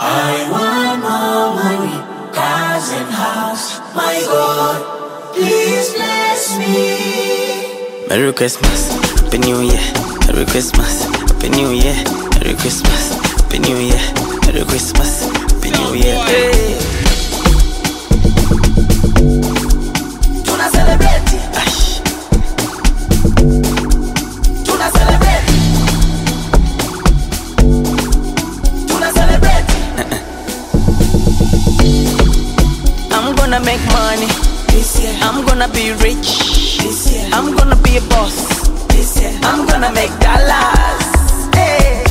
I want more money, cars and house. My God, please bless me. Merry Christmas, Happy New Year. Merry Christmas, Happy New Year. Merry Christmas, Happy New Year. Merry Christmas, Happy New Year. Hey. Tuna celebrate. Tuna celebrate. Tuna celebrate. I'm gonna make money This year. I'm gonna be rich This year. I'm gonna be a boss This year. I'm gonna make dollars. Hey.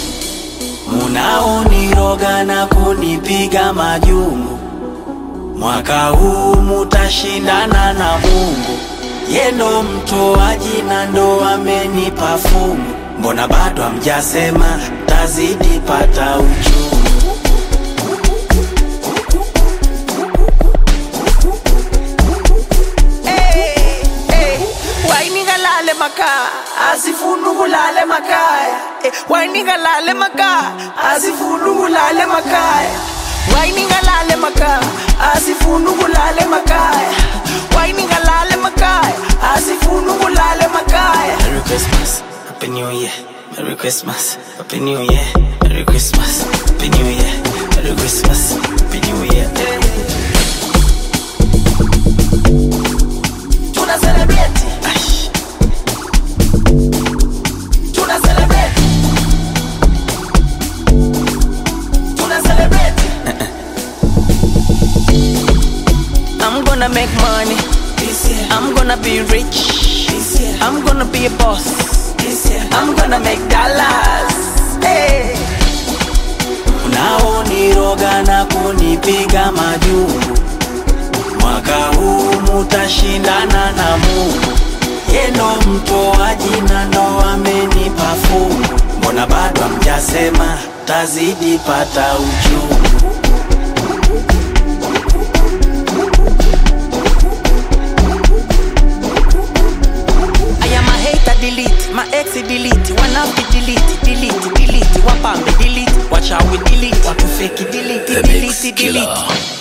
Munaoniroga na kunipiga majungu, mwaka huu mutashindana na Mungu. Yendo mtoaji na ndo amenipa fungu. Mbona bado hamjasema tazidi pata uchungu? Maka asifunu kulale makaya, waininga lale maka asifunu kulale makaya, waininga lale maka asifunu kulale makaya, waininga lale makaya asifunu kulale makaya. Merry Christmas, Happy New Year. Merry Christmas, Happy New Year. Merry Christmas, Happy New Year. Merry Christmas, Happy New Year. Tuna celebrate. I'm gonna make money This year. I'm gonna be rich This year. I'm gonna be a boss This year. I'm gonna make dollars. Hey. Unaoniroga na kunipiga majungu, mwaka huu mutashindana na Mungu. Yendo mtoaji na ndo amenipa fungu. Mbona bado hamjasema tazidi pata uchungu? Delete, my ex delete, wanna be delete, wapambe delete, watch how we delete, want to fake it delete, delete.